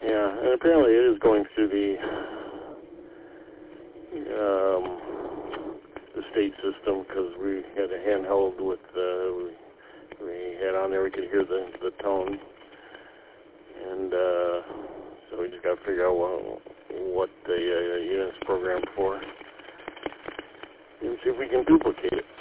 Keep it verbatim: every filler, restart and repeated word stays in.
Yeah, and apparently it is going through the um, the state system because we had a handheld with uh, we, we had on there. We could hear the the tone, and uh, so we just got to figure out what, what the uh, unit's programmed for, and see if we can duplicate it.